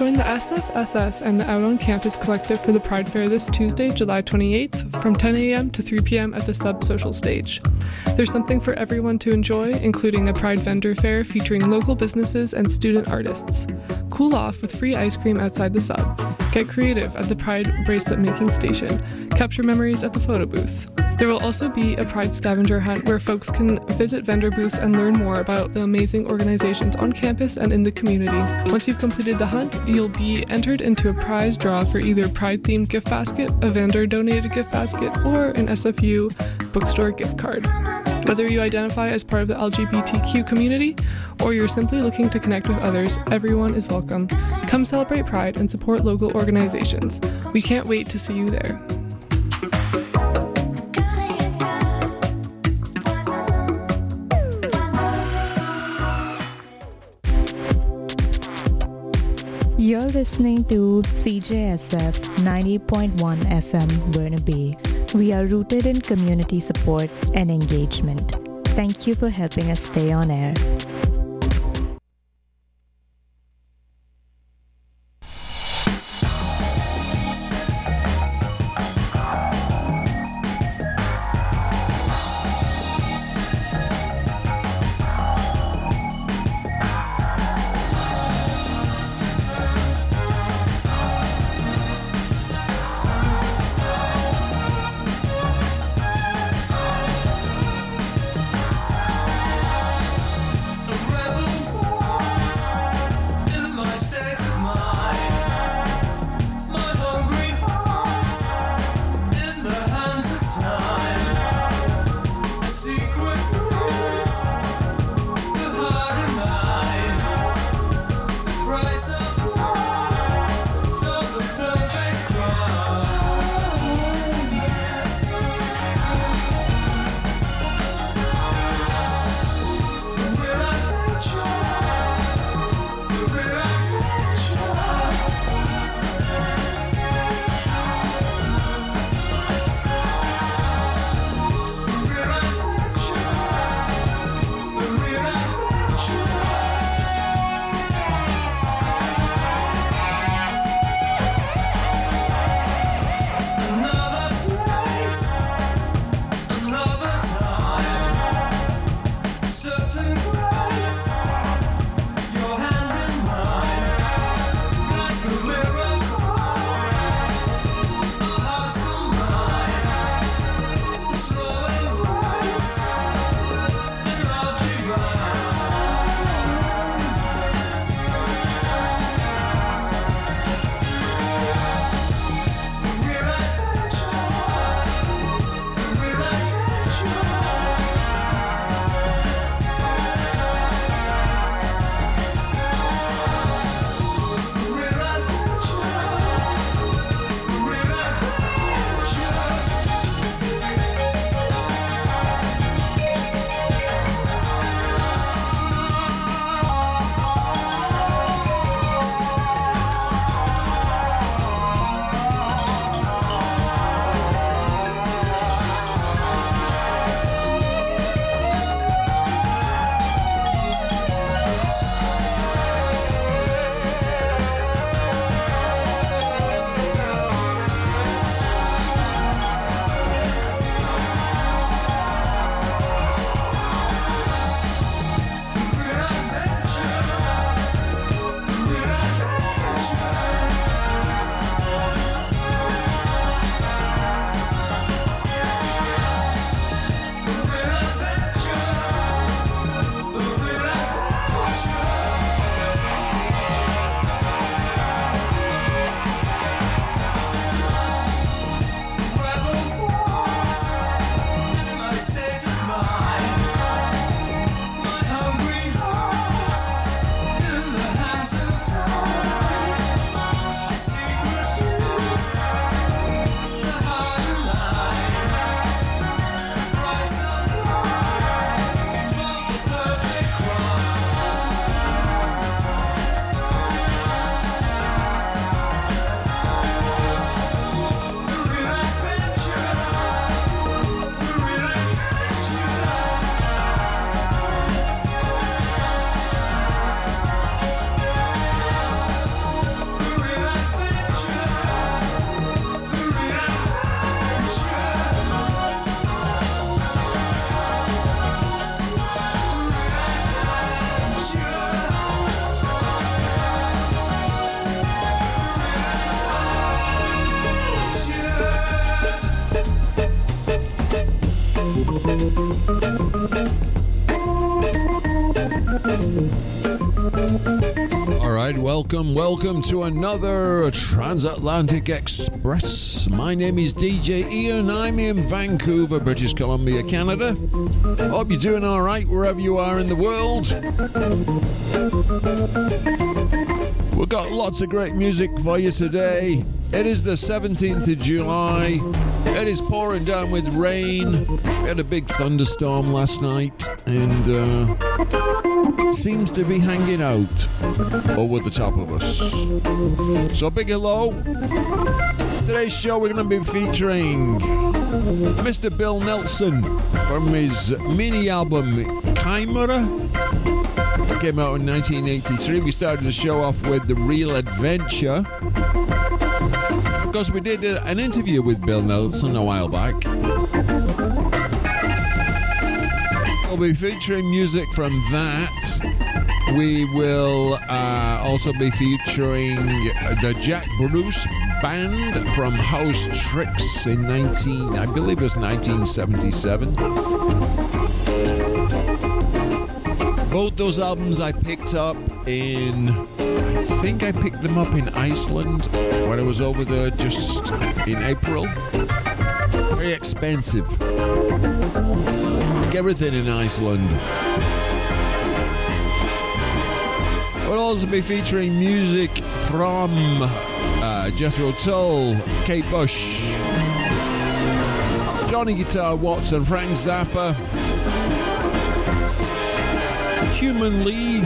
Join the SFSS and the Out on Campus Collective for the Pride Fair this Tuesday, July 28th from 10 a.m. to 3 p.m. at the Sub Social Stage. There's something for everyone to enjoy, including a Pride vendor fair featuring local businesses and student artists. Cool off with free ice cream outside the Sub. Get creative at the Pride bracelet making station. Capture memories at the photo booth. There will also be a Pride scavenger hunt where folks can visit vendor booths and learn more about the amazing organizations on campus and in the community. Once you've completed the hunt, you'll be entered into a prize draw for either Pride-themed gift basket, a vendor-donated gift basket, or an SFU bookstore gift card. Whether you identify as part of the LGBTQ community or you're simply looking to connect with others, everyone is welcome. Come celebrate Pride and support local organizations. We can't wait to see you there. You're listening to CJSF 90.1 FM Burnaby. We are rooted in community support and engagement. Thank you for helping us stay on air. welcome to another Transatlantic Express. My name is DJ Ian. I'm in Vancouver, British Columbia, Canada. Hope you're doing all right wherever you are in the world. We've got lots of great music for you today. It is the 17th of July. It is pouring down with rain. We had a big thunderstorm last night, and it seems to be hanging out over the top of us. So big hello. Today's show we're going to be featuring Mr. Bill Nelson from his mini album Chimera. It came out in 1983. We started the show off with The Real Adventure. Of course, we did an interview with Bill Nelson a while back. We'll be featuring music from that. We will also be featuring the Jack Bruce Band from House Tricks in 1977. Both those albums I picked up in, I think I picked them up in Iceland when I was over there just in April. Very expensive. Like everything in Iceland. We'll also be featuring music from Jethro Tull, Kate Bush, Johnny Guitar Watson, Frank Zappa, Human League,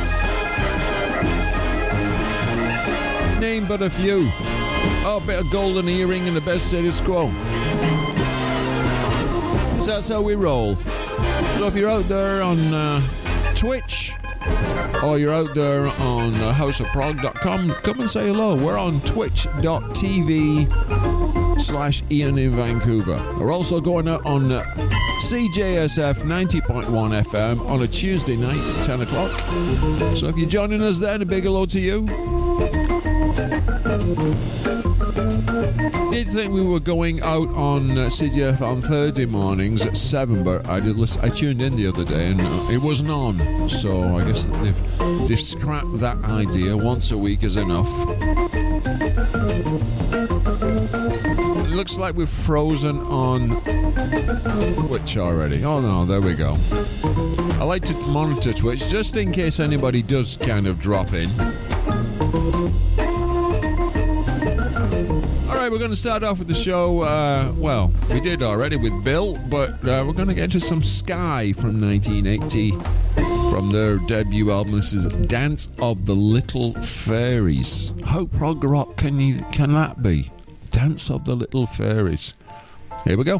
name but a few. Oh, a bit of Golden Earring and the Best Status Quo. So that's how we roll. So if you're out there on Twitch, or you're out there on houseofprog.com, come and say hello. We're on twitch.tv/Ian in Vancouver. We're also going out on CJSF 90.1 FM on a Tuesday night at 10 o'clock. So if you're joining us then, a big hello to you. Did think we were going out on CJF on Thursday mornings at 7, but I tuned in the other day and it wasn't on. So I guess they've scrapped that idea. Once a week is enough. It looks like we've frozen on Twitch already. Oh no, there we go. I like to monitor Twitch just in case anybody does kind of drop in. Alright, we're going to start off with the show, well, we did already with Bill, but we're going to get into some Sky from 1980 from their debut album. This is Dance of the Little Fairies. How prog rock can that be? Dance of the Little Fairies. Here we go.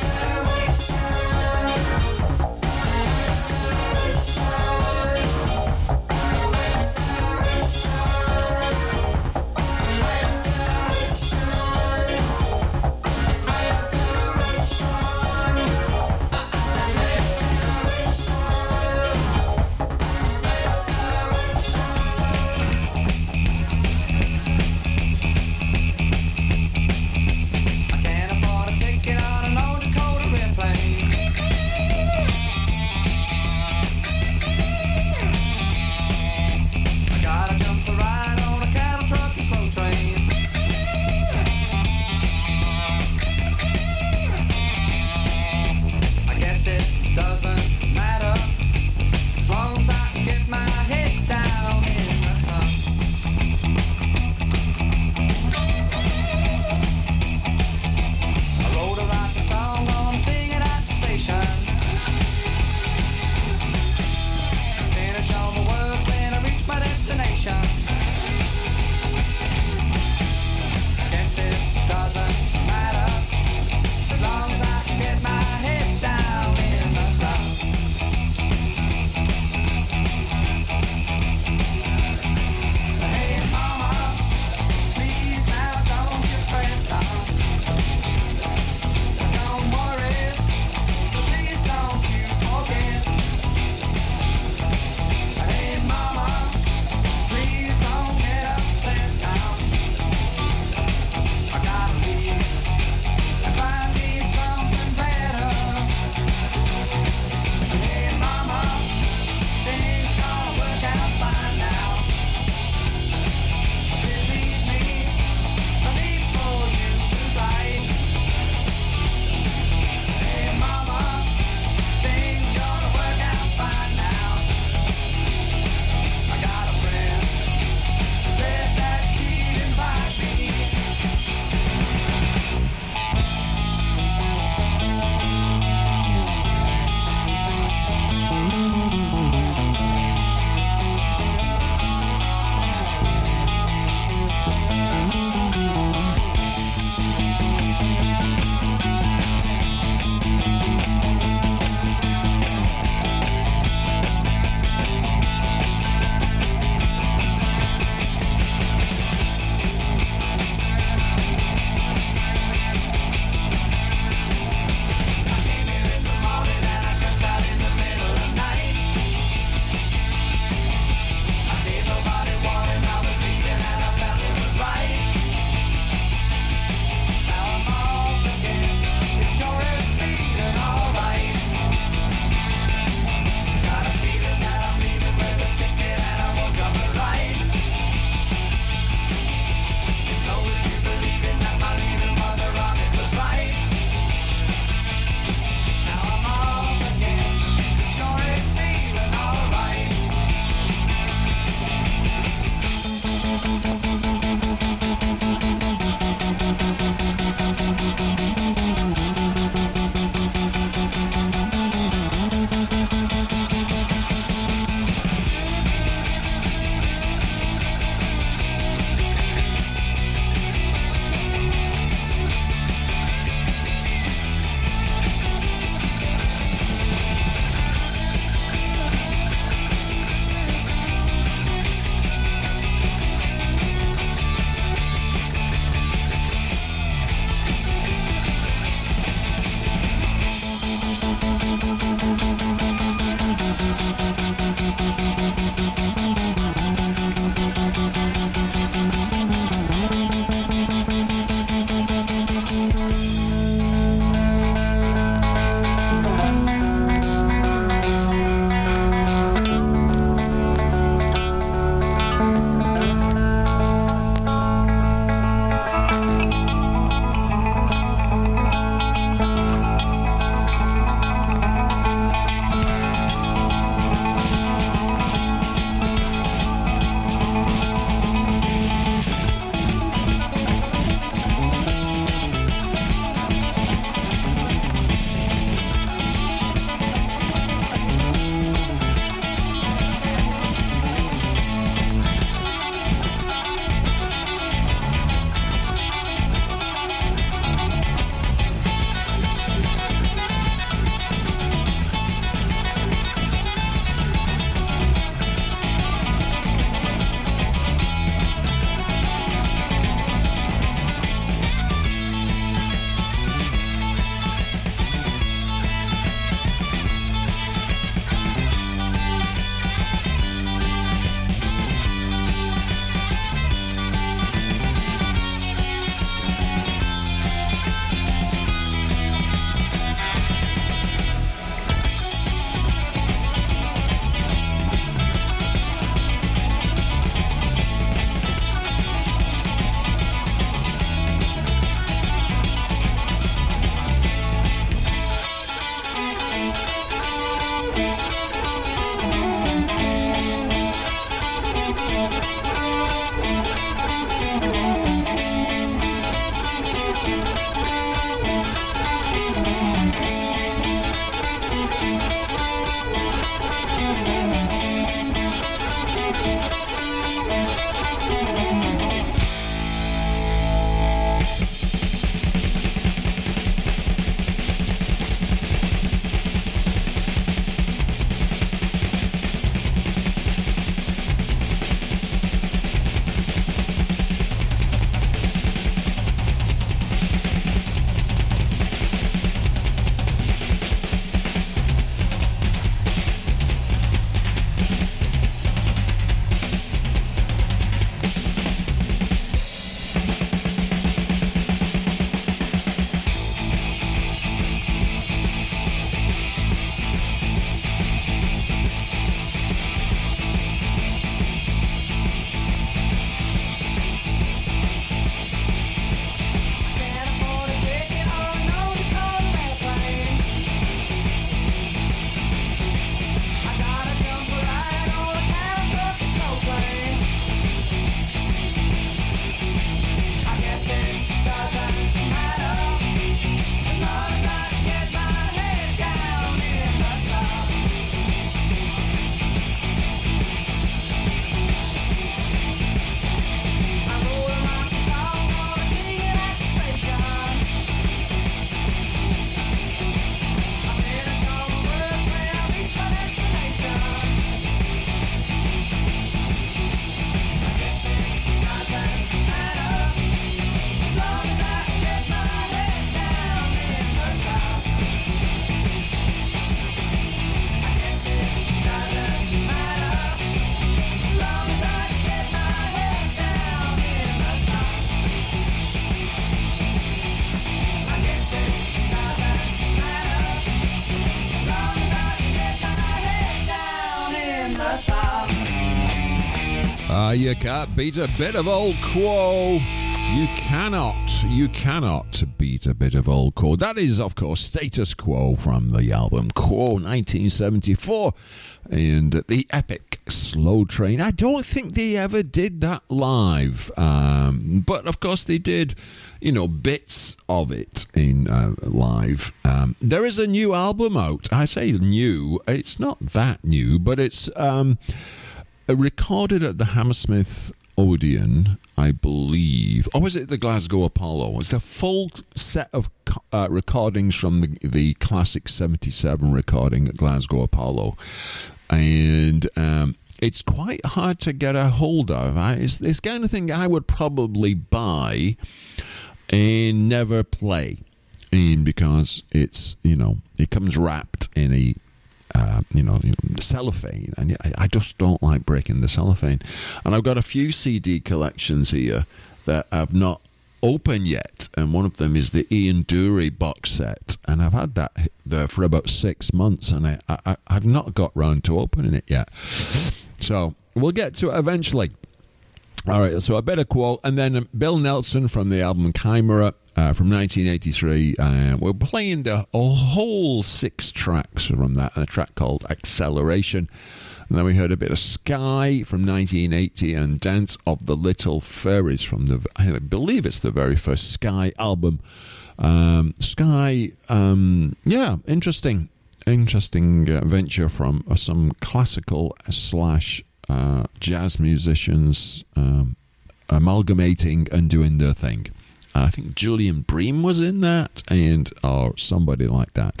You can't beat a bit of old Quo. You cannot beat a bit of old Quo. That is, of course, Status Quo from the album Quo 1974 and the epic Slow Train. I don't think they ever did that live, but of course they did, bits of it in live. There is a new album out. I say new, it's not that new, but it's recorded at the Hammersmith Odeon, I believe. Or was it the Glasgow Apollo? It's a full set of recordings from the classic 77 recording at Glasgow Apollo. And it's quite hard to get a hold of. It's this kind of thing I would probably buy and never play. And because it's, it comes wrapped in a cellophane, and I just don't like breaking the cellophane. And I've got a few CD collections here that I've not opened yet, and one of them is the Ian Dury box set, and I've had that there for about 6 months, and I've not got round to opening it yet. So we'll get to it eventually. All right, so a bit of Quo, and then Bill Nelson from the album Chimera from 1983. We're playing the whole 6 tracks from that, and a track called Acceleration. And then we heard a bit of Sky from 1980 and Dance of the Little Fairies from I believe it's the very first Sky album. Sky, interesting venture from some classical / jazz musicians amalgamating and doing their thing. I think Julian Bream was in that, or somebody like that.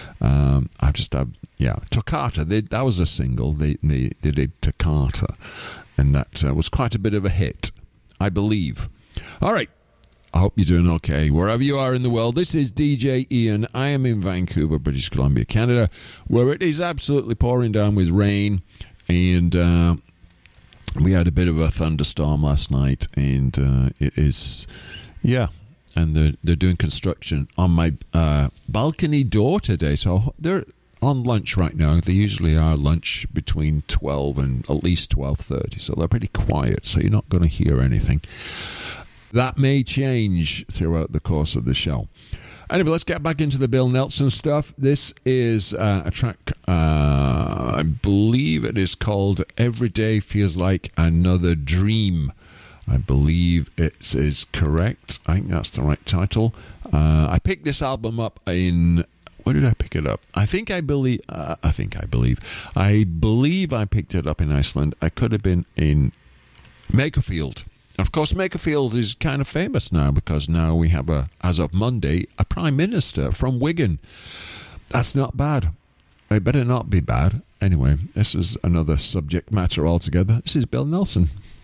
Toccata. That was a single. They did Toccata, and that was quite a bit of a hit, I believe. All right. I hope you're doing okay wherever you are in the world. This is DJ Ian. I am in Vancouver, British Columbia, Canada, where it is absolutely pouring down with rain, and we had a bit of a thunderstorm last night, and it is... Yeah, and they're doing construction on my balcony door today. So they're on lunch right now. They usually are lunch between 12 and at least 12:30. So they're pretty quiet. So you're not going to hear anything. That may change throughout the course of the show. Anyway, let's get back into the Bill Nelson stuff. This is a track, I believe it is called Every Day Feels Like Another Dream. I believe it is correct. I think that's the right title. I picked this album up in... Where did I pick it up? I believe I picked it up in Iceland. I could have been in Makerfield. Of course, Makerfield is kind of famous now because now we have, as of Monday, a Prime Minister from Wigan. That's not bad. It better not be bad. Anyway, this is another subject matter altogether. This is Bill Nelson.